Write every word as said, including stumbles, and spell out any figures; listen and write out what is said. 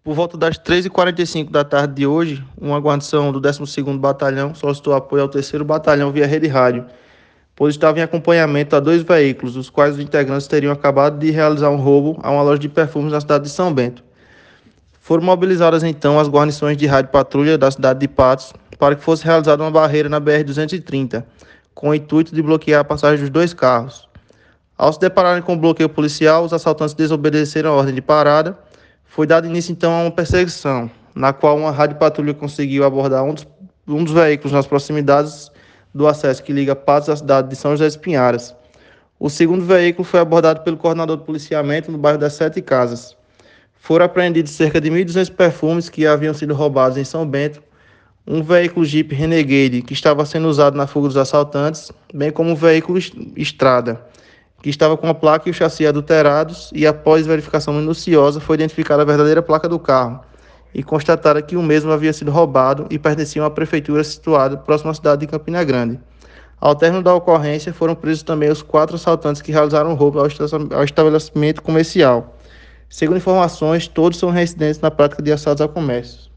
Por volta das três e quarenta e cinco da tarde de hoje, uma guarnição do décimo segundo Batalhão solicitou apoio ao terceiro Batalhão via rede rádio, pois estava em acompanhamento a dois veículos, os quais os integrantes teriam acabado de realizar um roubo a uma loja de perfumes na cidade de São Bento. Foram mobilizadas então as guarnições de rádio patrulha da cidade de Patos para que fosse realizada uma barreira na B R duzentos e trinta, com o intuito de bloquear a passagem dos dois carros. Ao se depararem com o bloqueio policial, os assaltantes desobedeceram a ordem de parada. Foi dado início então a uma perseguição, na qual uma rádio patrulha conseguiu abordar um dos, um dos veículos nas proximidades do acesso que liga Patos à cidade de São José dos Pinharas. O segundo veículo foi abordado pelo coordenador de policiamento no bairro das Sete Casas. Foram apreendidos cerca de mil e duzentos perfumes que haviam sido roubados em São Bento, um veículo Jeep Renegade que estava sendo usado na fuga dos assaltantes, bem como um veículo Estrada, que estava com a placa e o chassi adulterados, e após verificação minuciosa foi identificada a verdadeira placa do carro e constatada que o mesmo havia sido roubado e pertencia a uma prefeitura situada próxima à cidade de Campina Grande. Ao término da ocorrência, foram presos também os quatro assaltantes que realizaram o roubo ao estabelecimento comercial. Segundo informações, todos são residentes na prática de assaltos a comércios.